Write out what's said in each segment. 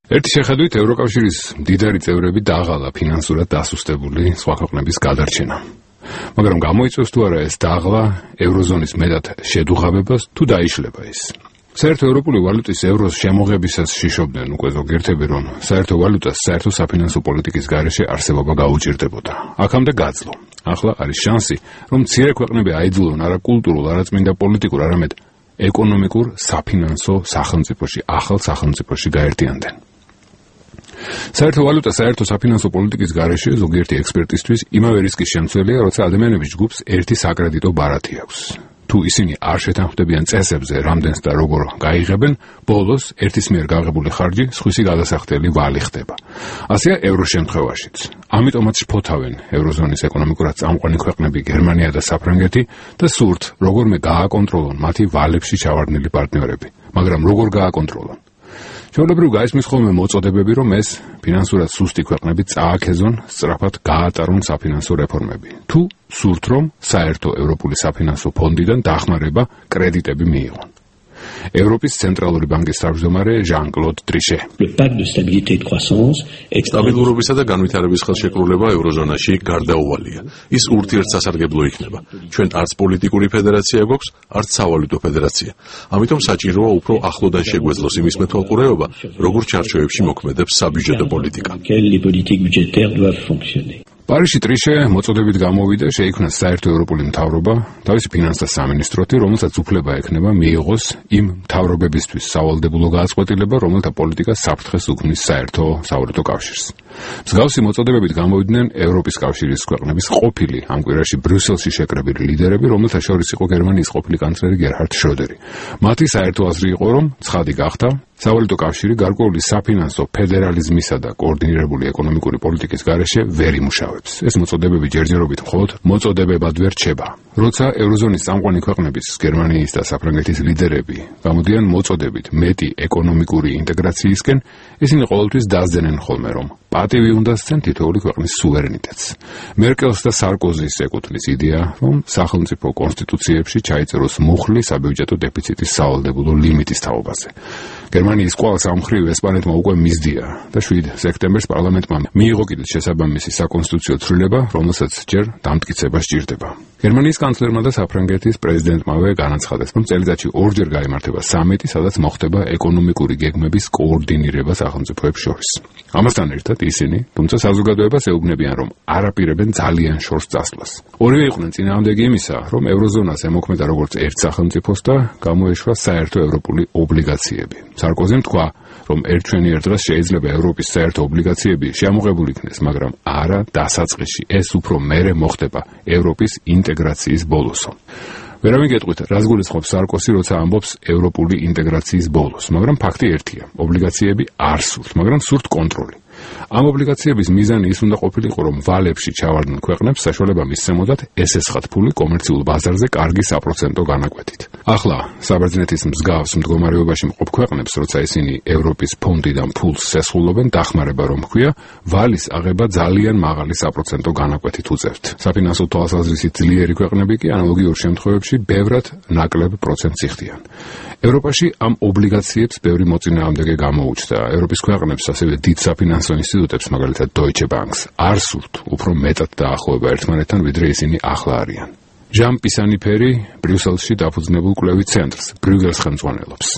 ერთი შეხედვით ევროკავშირის მდიდარი წევრები დაღალა ფინანსურად დასუსტებული სხვა ქვეყნების გადარჩენა. მაგრამ გამოიწვევს თუ არა ეს დაღლა ევროზონის მეტად შედუღაბებას თუ დაიშლება ის. საერთო ევროპული ვალუტის ევროს შემოღებისას შიშობდნენ უკვე ზოგიერთები, რომ საერთო ვალუტას საერთო საფინანსო პოლიტიკის გარეშე არსებობა გაუჭირდებოდა. აქამდე გაძლო. ახლა არის შანსი, რომ მცირე ქვეყნები აიძულონ არა კულტურულ, არა წმინდა პოლიტიკურ, არამედ ეკონომიკურ საფინანსო სახელმწიფოში, ახალ სახელმწიფოში გაერთიანდნენ. საერთო ვალუტა საერთო საფინანსო პოლიტიკის გარეშე ზოგიერთი ექსპერტისთვის იმავე რისკის შემცველია, როცა ადამიანების ჯგუფს ერთი საკრედიტო ბარათი აქვს. თუ ისინი არ შეთანხმდებიან წესებზე, რამდენს და როგორ გაიღებენ, ბოლოს ერთის მიერ გაღებული ხარჯი სხვისი გადასახდელი ვალი ხდება. ასეა ევროს შემთხვევაშიც. ამიტომაც შფოთავენ ევროზონის ეკონომიკურად წამყვანი ქვეყნები გერმანია და საფრანგეთი და სურთ როგორმე გააკონტროლონ მათი ვალებში ჩავარდნილი პარტნიორები. მაგრამ როგორ გააკონტროლონ? ჩვეულებრივ გაისმის ხოლმე მოწოდებები, რომ ეს ფინანსურად სუსტი ქვეყნები წააქეზონ, სწრაფად გაატარონ საფინანსო რეფორმები. თუ სურთ, რომ საერთო ევროპული საფინანსო ფონდიდან დახმარება კრედიტები მიიღონ. ევროპის ცენტრალური ბანკის თავმჯდომარე ჟან-კლოდ ტრიშე. სტაბილურობისა და განვითარების ხელშეკრულება ევროზონაში გარდაუვალია. ის ურთიერთსასარგებლო იქნება. ჩვენ არც პოლიტიკური ფედერაცია გვაქვს, არც სავალუტო ფედერაცია. ამიტომ საჭიროა უფრო ახლოდან შეგვეძლოს იმის მეთვალყურეობა, როგორ ჩარჩოებში მოქმედებს საბიუჯეტო პოლიტიკა. პარიზში ტრიშე მოწოდებით გამოვიდა, შეიქმნა საერთო ევროპული მთავრობა, თავისი ფინანსთა სამინისტროთი, რომელსაც უფლება ექნება მიიღოს იმ მთავრობებისთვის სავალდებულო გადაწყვეტილება, რომელთა პოლიტიკა საფრთხეს უქმნის საერთო სავალუტო კავშირს. მსგავსი მოწოდებებით გამოვიდნენ ევროპის კავშირის ქვეყნების ყოფილი ამ კვირაში ბრიუსელში შეკრებილი ლიდერები, რომელთა შორის იყო გერმანიის ყოფილი კანცლერი გერჰარდ შროდერი. მათი საერთო აზრი იყო, რომ ცხადი გახდა სავალუტო კავშირი გარკვეული საფინანსო ფედერალიზმისა და კოორდინირებული ეკონომიკური პოლიტიკის გარეშე ვერ იმუშავებს. ეს მოწოდებები ჯერჯერობით მხოლოდ მოწოდებებად ვერ რჩება. როცა ევროზონის წამყვანი ქვეყნების გერმანიის და საფრანგეთის ლიდერები გამოდიან მოწოდებით მეტი ეკონომიკური ინტეგრაციისკენ, ისინი ყოველთვის დასძენენ ხოლმე, რომ პატივი უნდა სცენ თითოეული ქვეყნის სუვერენიტეტს. მერკელს და სარკოზის ეკუთვნის იდეა, რომ სახელმწიფო კონსტიტუციებში ჩაიწეროს მუხლი საბიუჯეტო დეფიციტის სავალდებულო ლიმიტის თაობაზე. გერმანიის კვალს ამ მხრივ ესპანეთმა უკვე მისდია და 7 სექტემბერს პარლამენტმა მიიღო კიდეც შესაბამისი საკონსტიტუციო ცვლილება, რომელსაც ჯერ დამტკიცება სჭირდება. გერმანიის კანცლერმა და საფრანგეთის პრეზიდენტმავე განაცხადეს, რომ წელიწადში ორჯერ გაიმართება სამიტი, სადაც მოხდება ეკონომიკური გეგმების კოორდინირება სახელმწიფოებს შორის. ამასთან ერთად ისინი, თუმცა საზოგადოებას ეუბნებიან, რომ არ აპირებენ ძალიან შორს წასვლას. ორივე იყვნენ წინააღმდეგი იმისა, რომ ევროზონას ემოქმედა როგორც ერთ სახელმწიფოს და გამოეშვა საერთო ევროპული ობლიგაციები. სარკოზიმ თქვა, რომ ერთჩვენიერ დღეს შეიძლება ევროპის საერთო ობლიგაციები შემოღებული იქნეს, მაგრამ არა დასაწყისში. ეს უფრო მერე მოხდება ევროპის ინტეგრაციის ბოლოსო. ვერავინ გეტყვით, რას გულისხმობს სარკოზი, როცა ამბობს ევროპული ინტეგრაციის ბოლოს, მაგრამ ფაქტი ერთია, ობლიგაციები არ სურთ, მაგრამ სურთ კონტროლი. ამ ობლიგაციების მიზანი ის უნდა ყოფილიყო, რომ ვალებში ჩავარდნილ ქვეყნებს საშუალება მისცემოდათ ესესხათ ფული კომერციულ ბაზარზე კარგი საპროცენტო განაკვეთით. ახლა საბერძნეთის მსგავს მდგომარეობაში მყოფ ქვეყნებს, როცა ისინი ევროპის ფონდიდან ფულს სესხულობენ, დახმარება რომ ჰქვია, ვალის აღება ძალიან მაღალი საპროცენტო განაკვეთით უწევთ. საფინანსო თვალსაზრისით ძლიერი ქვეყნები კი ანალოგიურ შემთხვევებში ბევრად ნაკლებ პროცენტს იხდიან. ევროპაში ამ ობლიგაციებს ბევრი მოწინააღმდეგე გამოუჩნდა. ევროპის ქვეყნებს, ასევე დიდ საფინანსო ინსტიტუტებს, მაგალითად Deutsche Bank-ს, არ სურთ უფრო მეტად დაახლოება ერთმანეთთან, ვიდრე ისინი ახლა არიან. ჟან პისანიფერი ბრიუსელში დაფუძნებულ კვლევით ცენტრს ბრიუგელს ხელმძღვანელობს.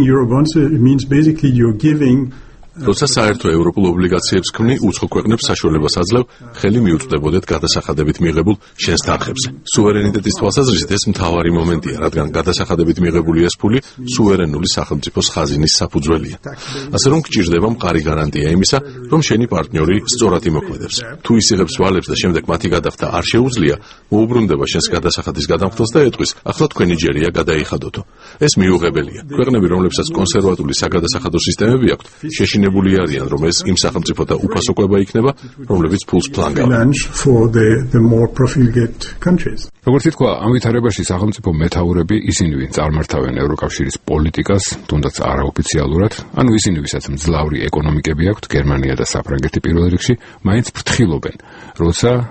როცა საერთო ევროპულ ობლიგაციებს ქმნი, უცხო ქვეყნებს საშუალებას აძლევ ხელი მიუწვდებოდეთ გადასახადებით მიღებულ შენს თანხებზე. სუვერენიტეტის თვალსაზრისით ეს მთავარი მომენტია, რადგან გადასახადებით მიღებული ეს ფული სუვერენული სახელმწიფოს ხაზინის საფუძველია. ასე რომ გჭირდება მყარი გარანტია იმისა, რომ შენი პარტნიორი სწორად იმოქმედებს. თუ ის იღებს ვალებს და შემდეგ მათი გადახდა არ შეუძლია, მოუბრუნდება შენს გადასახადის გადამხდელს და ეტყვის, ახლა თქვენი ჯერია გადაიხადოთო. ეს მიუღებელია. ქვეყნები, რომლებსაც კონსერვატული sagადასახადო სისტემები აქვთ, შეშინებული არიან, რომ ეს იმ სახელმწიფოთა უფასო კვება იქნება, რომლებიც ფულს ფლანგავენ. როგორც ითქვა, ამ ვითარებაში სახელმწიფო მეთაურები, ისინი, ვინც წარმართავენ ევროკავშირის პოლიტიკას, თუნდაც არაოფიციალურად, ანუ ისინი, ვისაც მძლავრი ეკონომიკები აქვთ, გერმანია და საფრანგეთი პირველ რიგში, მაინც ფრთხილობენ, როცა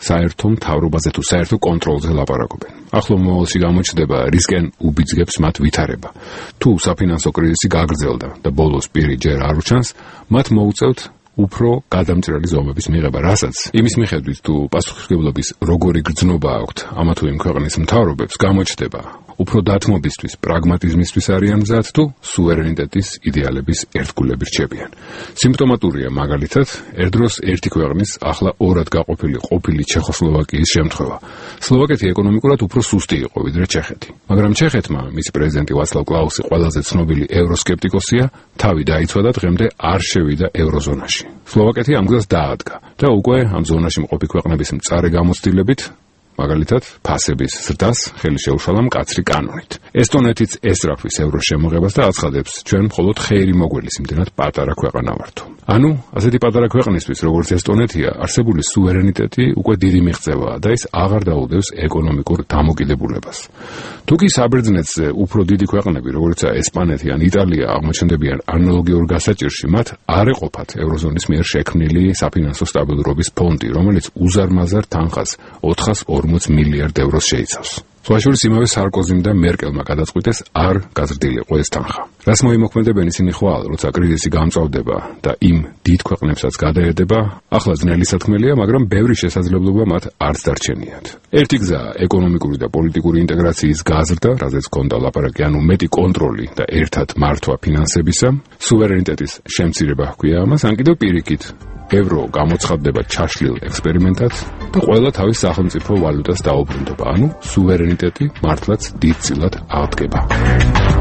საერთო მთავრობაზე თუ საერთო კონტროლზე ლაპარაკობენ. ახლო მომავალში გამოჩნდება რისკენ უბიძგებს მათ ვითარება. თუ საფინანსო კრიზისი გაგრძელდა და ბოლოს პირი ჯერ არ უჩანს, მათ მოუწევთ უფრო გადამჭრელი ზომების მიღება, რასაც იმის მიხედვით თუ პასუხისმგებლობის როგორი გრძნობა აქვთ ამა თუ იმ ქვეყნის მთავრობებს, გამოჩნდება უფრო დათმობისთვის, პრაგმატიზმისთვის არიან მზად თუ სუვერენიტეტის იდეალების ერთგულები რჩებიან. სიმპტომატურია მაგალითად ერთ დროს ერთი ქვეყნის ახლა ორად გაყოფილი ყოფილი ჩეხოსლოვაკიის შემთხვევა. სლოვაკეთი ეკონომიკურად უფრო სუსტი იყო ვიდრე ჩეხეთი, მაგრამ ჩეხეთმა მისი პრეზიდენტი ვაცლავ კლაუსი ყველაზე ცნობილი ევროსკეპტიკოსია, თავი დაიცვა და დღემდე არ შევიდა ევროზონაში. სლოვაკეთი ამ გზას დაადგა და უკვე ამ ზონაში მყოფი ქვეყნების მწარე გამოცდილებით, მაგალითად, ფასების ზრდას ხელი შეუშალა მკაცრი კანონით. ესტონეთიც ესწრაფვის ევროს შემოღებას და აცხადებს, ჩვენ მხოლოდ ხეირი მოგველის იმდენად პატარა ქვეყანა ვართო. ანუ, ასეთი პატარა ქვეყნისთვის, როგორც ესტონეთია, არსებული სუვერენიტეტი უკვე დიდი მიღწევაა და ის აღარ დაუდევს ეკონომიკურ დამოკიდებულებას. თუ კი საბერძნეთზე უფრო დიდი ქვეყნები, როგორიცაა ესპანეთი ან იტალია, აღმოჩნდებიან ანალოგიურ გასაჭირში, მათ არ ეყოფათ ევროზონის მიერ შექმნილი საფინანსო სტაბილურობის ფონდი, რომელიც უზარმაზარ თანხას 440 მილიარდ ევროს შეიცავს. სხვაშორის იმავე სარკოზიმ და მერკელმა გადაწყვიტეს არ გაზრდილიყო ეს თანხა. რას მოიმოქმედებენ ისინი ხვალ, როცა კრიზისი გამწვავდება და იმ დიდ ქვეყნებსაც გადაედება, ახლა ძნელი სათქმელია, მაგრამ ბევრი შესაძლებლობა მათ არც დარჩენიათ. ერთი გზაა ეკონომიკური და პოლიტიკური ინტეგრაციის გაზრდა, რაზეც ჰქონდა ლაპარაკი, ანუ მეტი კონტროლი და ერთად მართვა ფინანსებისა, სუვერენიტეტის შემცირება ჰქვია ამას, ან კიდევ პირიქით, ევრო გამოცხადდება ჩაშლილ ექსპერიმენტად და ყველა თავის სახელმწიფო ვალუტას დაუბრუნდება, ანუ სუვერენიტეტი მართლაც დიდწილად აღდგება.